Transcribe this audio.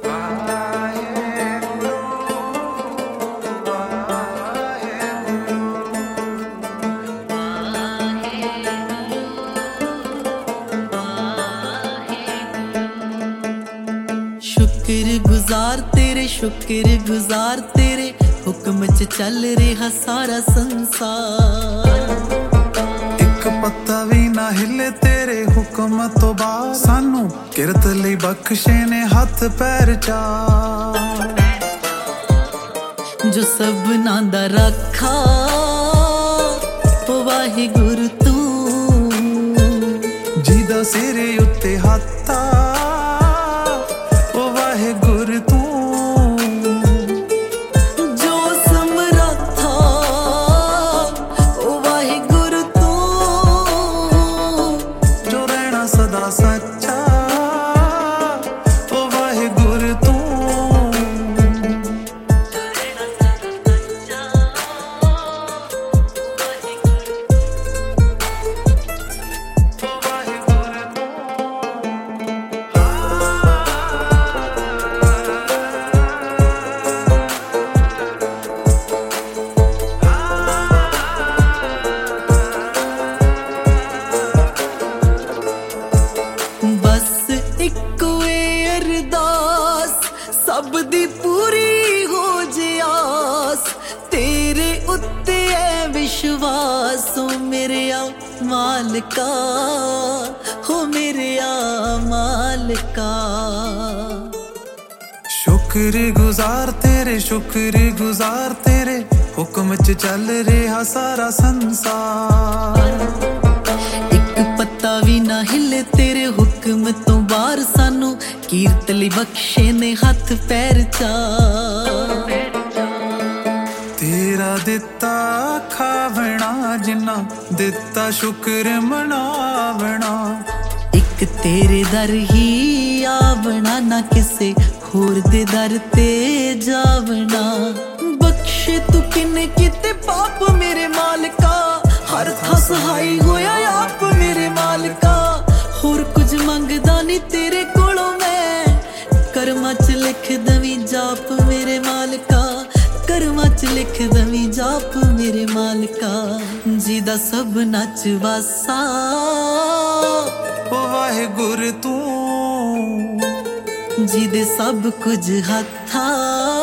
शुक्रगुजार तेरे हुक्म च चल रहा सारा संसार। एक पत्ता भी ना हिले तेरे हुक्म तो बाहर, सानू किरत लई बख्शे ने हथ पैर चार। जो सबना दा रखा ओ वाहिगुरू तू, जिदा सिरे उत्ते हत्था सब दी पूरी हो जे आस, तेरे उत्ते है विश्वास। हो मेरे आ मालिका, हो मेरे आ मालिका। शुक्रगुजार तेरे हुक्म च चल रहा सारा संसार। एक पत्ता भी ना हिले तेरे हुक्म तो बाहर, सानू कीरत लई बख्शे ने हथ पैर चार। तेरा दिता खावना जिन्ना दिता शुक्र मनावना। एक तेरे दर ही आवना, ना किसे होर दे दर ते जावना। बख्शे तू किन्ने किते पाप मेरे मालिका, हर था सहाई होया आप मेरे मालिका। होर कुछ मंगदा नी तेरे कोलों मैं, करमां च लिख दवीं जाप मेरे मालिका। करमां च लिख दवीं जाप मेरे मालिका। जिदा सब नच वासा ओ वाहिगुरू तू, जिदे सब कुछ हत्था